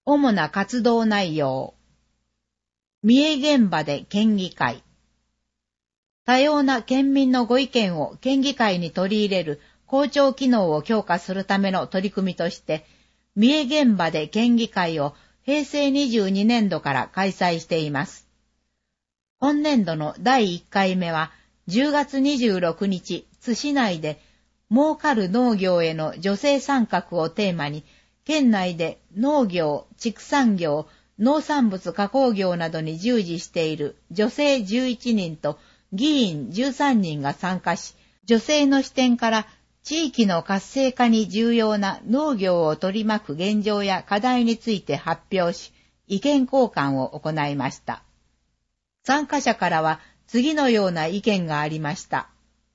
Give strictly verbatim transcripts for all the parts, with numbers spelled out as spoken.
主な活動内容。三重現場で県議会。多様な県民のご意見を県議会に取り入れる公聴機能を強化するための取り組みとして、三重現場で県議会をへいせいにじゅうにねんどから開催しています。今年度のだいいっかいめは、じゅうがつにじゅうろくにち、津市内で、儲かる農業への女性参画をテーマに、県内で農業、畜産業、農産物加工業などに従事している女性じゅういちにんと議員じゅうさんにんが参加し、女性の視点から地域の活性化に重要な農業を取り巻く現状や課題について発表し、意見交換を行いました。参加者からは次のような意見がありました。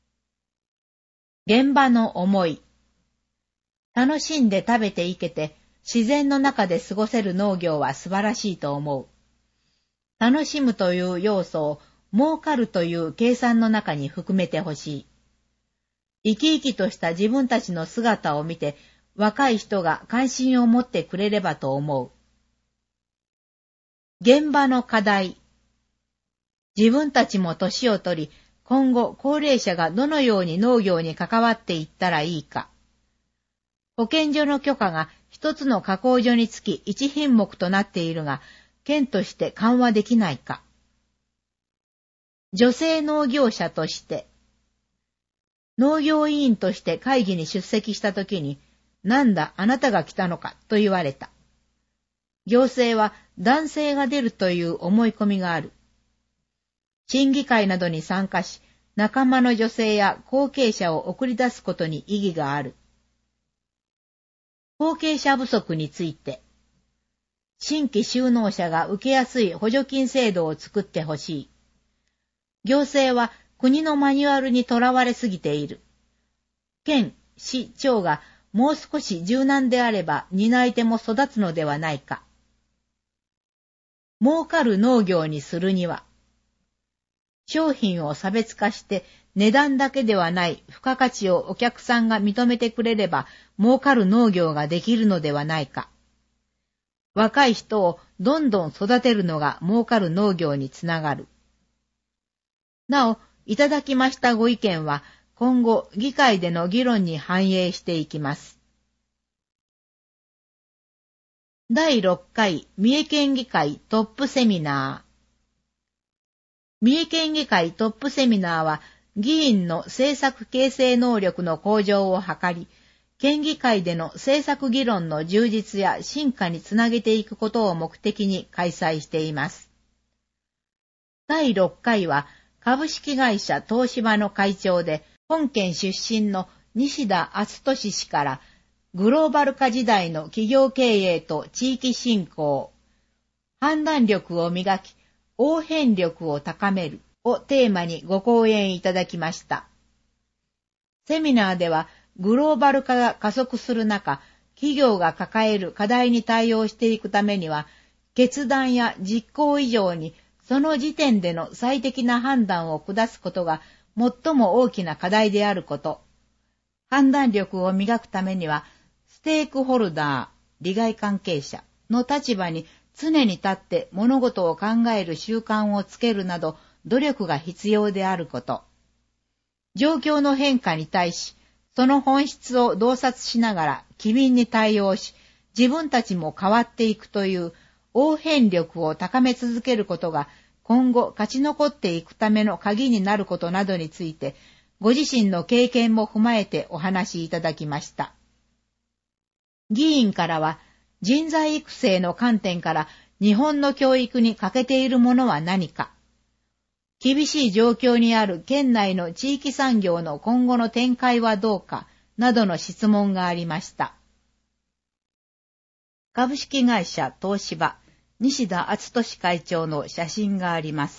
現場の思い。楽しんで食べていけて、自然の中で過ごせる農業は素晴らしいと思う。楽しむという要素を儲かるという計算の中に含めてほしい。生き生きとした自分たちの姿を見て、若い人が関心を持ってくれればと思う。現場の課題。自分たちも年を取り、今後高齢者がどのように農業に関わっていったらいいか。保健所の許可が一つの加工所につき一品目となっているが、県として緩和できないか。女性農業者として、農業委員として会議に出席したときに、なんだあなたが来たのかと言われた。行政は男性が出るという思い込みがある。審議会などに参加し、仲間の女性や後継者を送り出すことに意義がある。後継者不足について、新規就農者が受けやすい補助金制度を作ってほしい。行政は国のマニュアルにとらわれすぎている。県、市、町がもう少し柔軟であれば担い手も育つのではないか。儲かる農業にするには、商品を差別化して値段だけではない付加価値をお客さんが認めてくれれば儲かる農業ができるのではないか。若い人をどんどん育てるのが儲かる農業につながる。なお、いただきましたご意見は今後議会での議論に反映していきます。だいろっかい三重県議会トップセミナー。三重県議会トップセミナーは、議員の政策形成能力の向上を図り、県議会での政策議論の充実や進化につなげていくことを目的に開催しています。だいろっかいは、株式会社東芝の会長で、本県出身の西田篤俊氏から、グローバル化時代の企業経営と地域振興、判断力を磨き、応変力を高めるをテーマにご講演いただきました。セミナーではグローバル化が加速する中、企業が抱える課題に対応していくためには、決断や実行以上にその時点での最適な判断を下すことが最も大きな課題であること。判断力を磨くためには、ステークホルダー、利害関係者の立場に常に立って物事を考える習慣をつけるなど努力が必要であること。状況の変化に対し、その本質を洞察しながら機敏に対応し、自分たちも変わっていくという応変力を高め続けることが今後勝ち残っていくための鍵になることなどについて、ご自身の経験も踏まえてお話しいただきました。議員からは、人材育成の観点から日本の教育に欠けているものは何か、厳しい状況にある県内の地域産業の今後の展開はどうか、などの質問がありました。株式会社東芝、西田篤俊会長の写真があります。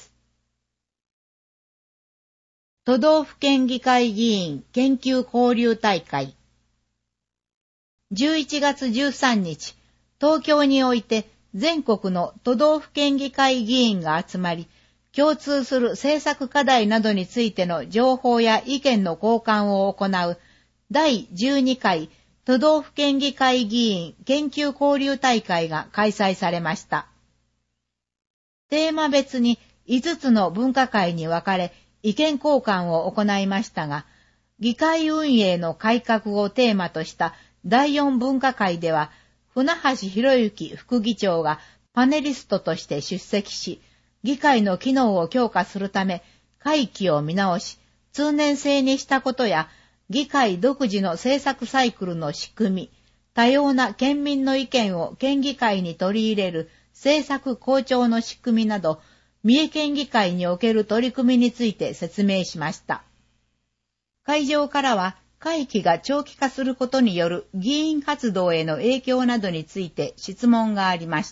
都道府県議会議員研究交流大会。じゅういちがつじゅうさんにち、東京において全国の都道府県議会議員が集まり、共通する政策課題などについての情報や意見の交換を行うだいじゅうにかい都道府県議会議員研究交流大会が開催されました。テーマ別にいつつの分科会に分かれ意見交換を行いましたが、議会運営の改革をテーマとしただいよん分科会では、船橋博之副議長がパネリストとして出席し、議会の機能を強化するため、会期を見直し、通年制にしたことや、議会独自の政策サイクルの仕組み、多様な県民の意見を県議会に取り入れる政策公聴の仕組みなど、三重県議会における取り組みについて説明しました。会場からは、会期が長期化することによる議員活動への影響などについて質問がありました。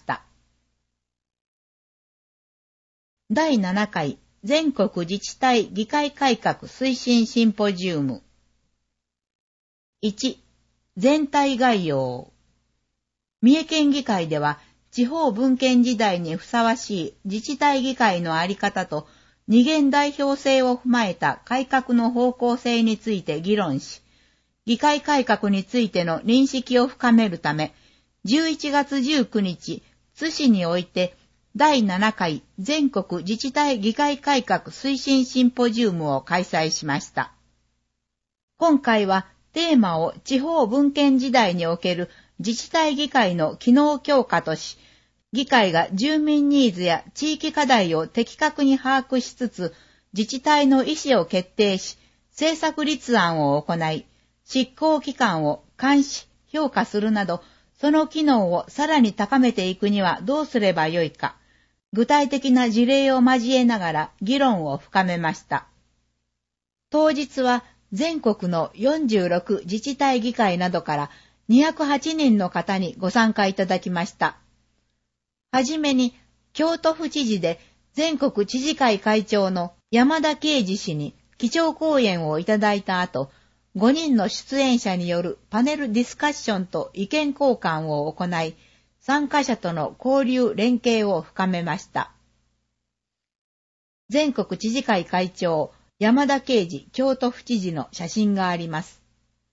だいななかい全国自治体議会改革推進シンポジウム。いち、全体概要。三重県議会では、地方分権時代にふさわしい自治体議会のあり方と二元代表制を踏まえた改革の方向性について議論し、議会改革についての認識を深めるため、じゅういちがつじゅうくにち、津市においてだいななかい全国自治体議会改革推進シンポジウムを開催しました。今回はテーマを地方分権時代における自治体議会の機能強化とし、議会が住民ニーズや地域課題を的確に把握しつつ、自治体の意思を決定し、政策立案を行い、執行機関を監視、評価するなど、その機能をさらに高めていくにはどうすればよいか、具体的な事例を交えながら議論を深めました。当日は全国のよんじゅうろく自治体議会などからにひゃくはちにんの方にご参加いただきました。はじめに、京都府知事で全国知事会会長の山田啓二氏に基調講演をいただいた後、ごにんの出演者によるパネルディスカッションと意見交換を行い、参加者との交流連携を深めました。全国知事会会長、山田啓二京都府知事の写真があります。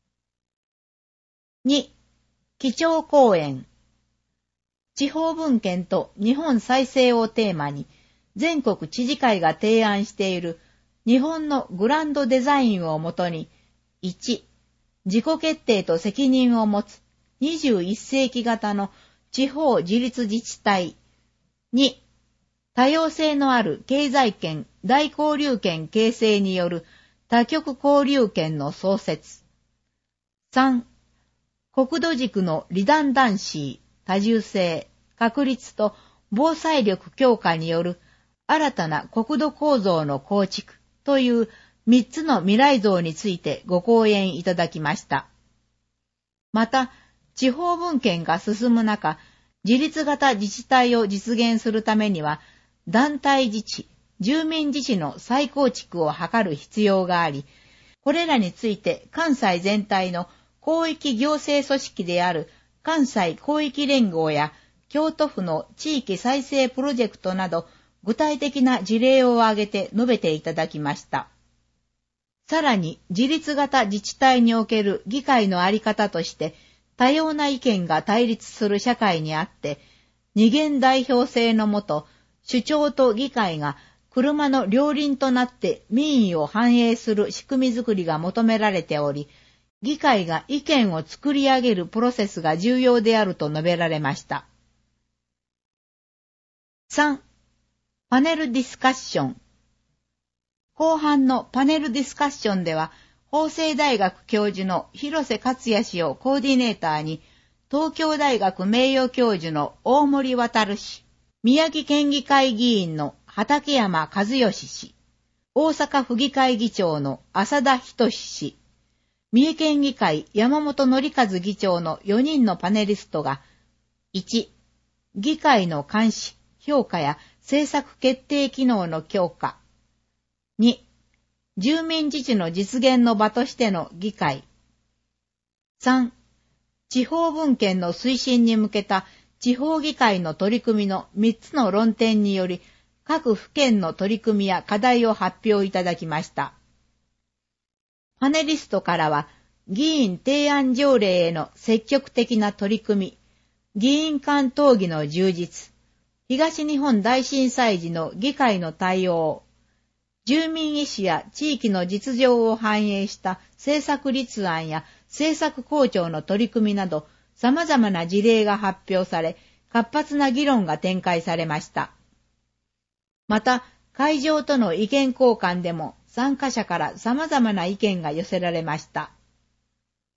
に、基調講演。地方分権と日本再生をテーマに、全国知事会が提案している日本のグランドデザインをもとに、いち、自己決定と責任を持つにじゅういっせいき型の地方自立自治体。に、多様性のある経済圏、大交流圏形成による多極交流圏の創設。さん、国土軸のリダンダンシー、多重性、確立と防災力強化による新たな国土構造の構築というみっつの未来像についてご講演いただきました。また、地方分権が進む中、自立型自治体を実現するためには、団体自治、住民自治の再構築を図る必要があり、これらについて関西全体の広域行政組織である関西広域連合や京都府の地域再生プロジェクトなど具体的な事例を挙げて述べていただきました。さらに自立型自治体における議会の在り方として多様な意見が対立する社会にあって二元代表制のもと首長と議会が車の両輪となって民意を反映する仕組みづくりが求められており、議会が意見を作り上げるプロセスが重要であると述べられました。さん、パネルディスカッション。後半のパネルディスカッションでは、法政大学教授の広瀬克也氏をコーディネーターに、東京大学名誉教授の大森渉氏、宮城県議会議員の畠山和義氏、大阪府議会議長の浅田仁氏、三重県議会山本則和議長のよにんのパネリストが、いち、議会の監視、評価や政策決定機能の強化。に、住民自治の実現の場としての議会。さん、地方分権の推進に向けた地方議会の取り組みのみっつの論点により、各府県の取り組みや課題を発表いただきました。パネリストからは、 議員提案条例への積極的な取り組み、議員間討議の充実、東日本大震災時の議会の対応、住民意思や地域の実情を反映した政策立案や政策公聴の取り組みなど、様々な事例が発表され、活発な議論が展開されました。また、会場との意見交換でも参加者から様々な意見が寄せられました。